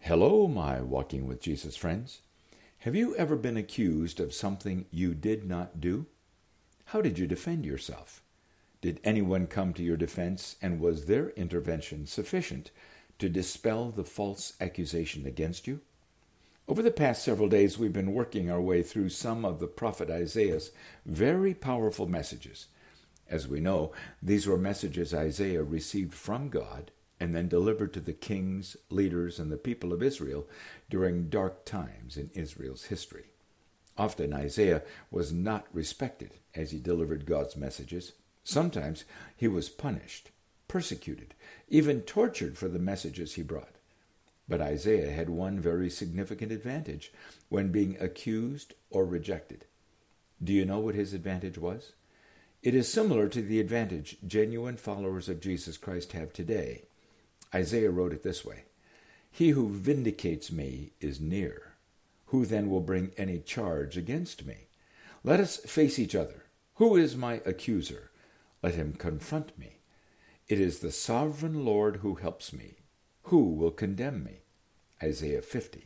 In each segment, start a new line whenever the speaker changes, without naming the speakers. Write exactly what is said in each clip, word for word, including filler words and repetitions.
Hello, my Walking with Jesus friends. Have you ever been accused of something you did not do? How did you defend yourself? Did anyone come to your defense, and was their intervention sufficient to dispel the false accusation against you? Over the past several days, we've been working our way through some of the prophet Isaiah's very powerful messages. As we know, these were messages Isaiah received from God and then delivered to the kings, leaders, and the people of Israel during dark times in Israel's history. Often Isaiah was not respected as he delivered God's messages. Sometimes he was punished, persecuted, even tortured for the messages he brought. But Isaiah had one very significant advantage when being accused or rejected. Do you know what his advantage was? It is similar to the advantage genuine followers of Jesus Christ have today. Isaiah wrote it this way: "He who vindicates me is near. Who then will bring any charge against me? Let us face each other. Who is my accuser? Let him confront me. It is the sovereign Lord who helps me. Who will condemn me?" Isaiah fifty.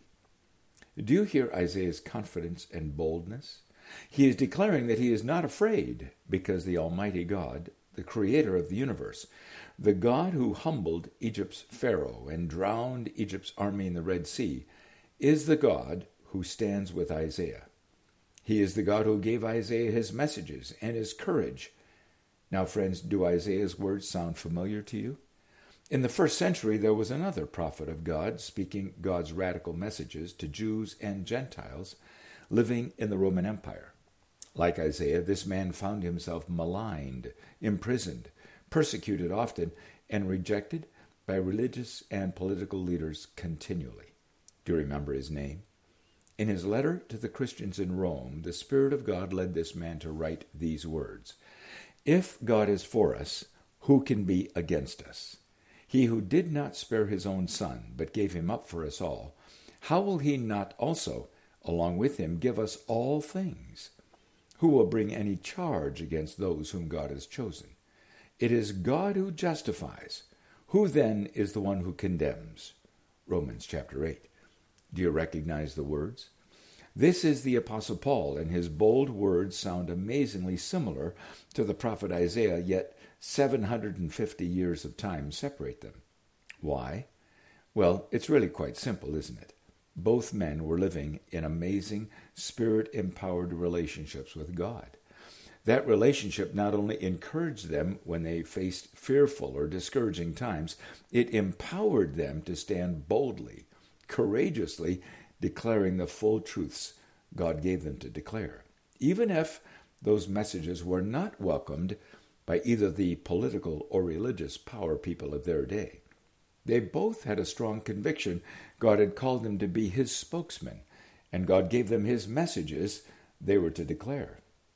Do you hear Isaiah's confidence and boldness? He is declaring that he is not afraid because the Almighty God, the creator of the universe, the God who humbled Egypt's Pharaoh and drowned Egypt's army in the Red Sea, is the God who stands with Isaiah. He is the God who gave Isaiah his messages and his courage. Now, friends, do Isaiah's words sound familiar to you? In the first century, there was another prophet of God speaking God's radical messages to Jews and Gentiles living in the Roman Empire. Like Isaiah, this man found himself maligned, imprisoned, persecuted often, and rejected by religious and political leaders continually. Do you remember his name? In his letter to the Christians in Rome, the Spirit of God led this man to write these words: "If God is for us, who can be against us? He who did not spare his own son, but gave him up for us all, how will he not also, along with him, give us all things? Who will bring any charge against those whom God has chosen? It is God who justifies. Who then is the one who condemns?" Romans chapter eight. Do you recognize the words? This is the Apostle Paul, and his bold words sound amazingly similar to the prophet Isaiah, yet seven hundred fifty years of time separate them. Why? Well, it's really quite simple, isn't it? Both men were living in amazing, spirit-empowered relationships with God. That relationship not only encouraged them when they faced fearful or discouraging times, it empowered them to stand boldly, courageously, declaring the full truths God gave them to declare, even if those messages were not welcomed by either the political or religious power people of their day. They both had a strong conviction God had called them to be his spokesmen, and God gave them his messages they were to declare.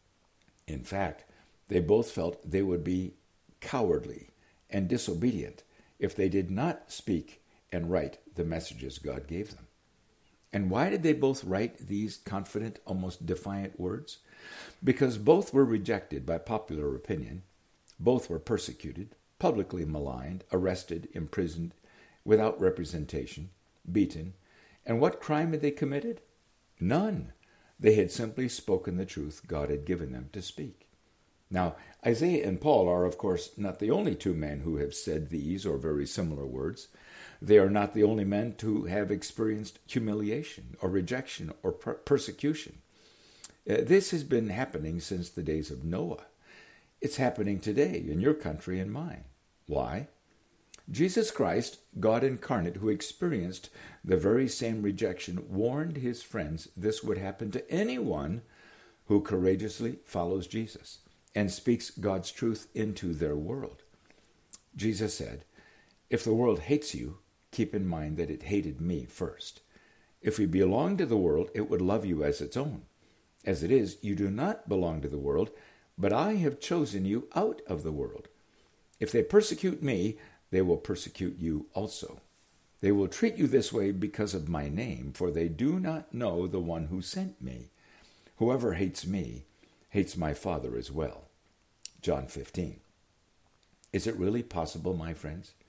In fact, they both felt they would be cowardly and disobedient if they did not speak and write the messages God gave them. And why did they both write these confident, almost defiant words? Because both were rejected by popular opinion, both were persecuted, publicly maligned, arrested, imprisoned, without representation, beaten. And what crime had they committed? None. They had simply spoken the truth God had given them to speak. Now, Isaiah and Paul are, of course, not the only two men who have said these or very similar words. They are not the only men to have experienced humiliation or rejection or per- persecution. Uh, this has been happening since the days of Noah. It's happening today in your country and mine. Why? Jesus Christ, God incarnate, who experienced the very same rejection, warned his friends this would happen to anyone who courageously follows Jesus and speaks God's truth into their world. Jesus said, "If the world hates you, keep in mind that it hated me first. If you belong to the world, it would love you as its own. As it is, you do not belong to the world, but I have chosen you out of the world. If they persecute me, they will persecute you also. They will treat you this way because of my name, for they do not know the one who sent me. Whoever hates me hates my Father as well." John fifteen. Is it really possible, my friends?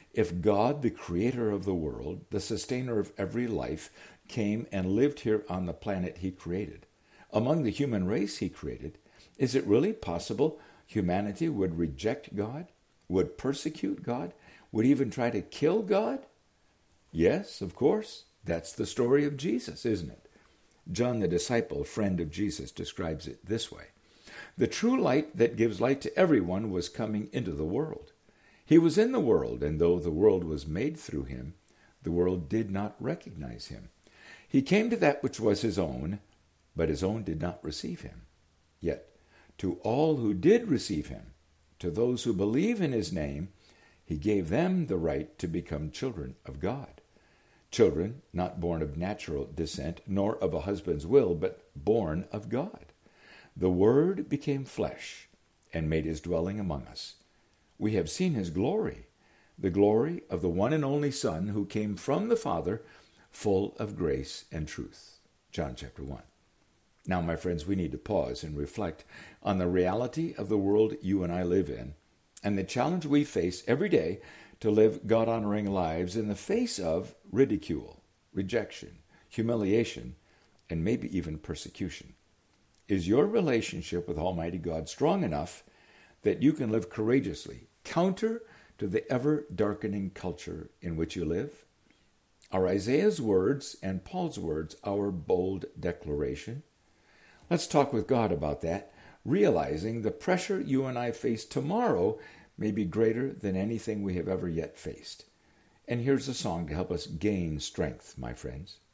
If God, the creator of the world, the sustainer of every life, came and lived here on the planet he created, among the human race he created, is it really possible humanity would reject God, would persecute God, would even try to kill God? Yes, of course. That's the story of Jesus, isn't it? John the disciple, friend of Jesus, describes it this way. The true light that gives light to everyone was coming into the world. He was in the world, and though the world was made through him, the world did not recognize him. He came to that which was his own, but his own did not receive him. Yet, to all who did receive him, to those who believe in his name, he gave them the right to become children of God. Children not born of natural descent, nor of a husband's will, but born of God. The Word became flesh and made his dwelling among us. We have seen his glory, the glory of the one and only Son who came from the Father, full of grace and truth. John chapter one. Now, my friends, we need to pause and reflect on the reality of the world you and I live in and the challenge we face every day to live God-honoring lives in the face of ridicule, rejection, humiliation, and maybe even persecution. Is your relationship with Almighty God strong enough that you can live courageously, counter to the ever-darkening culture in which you live? Are Isaiah's words and Paul's words our bold declaration? Let's talk with God about that, realizing the pressure you and I face tomorrow may be greater than anything we have ever yet faced. And here's a song to help us gain strength, my friends.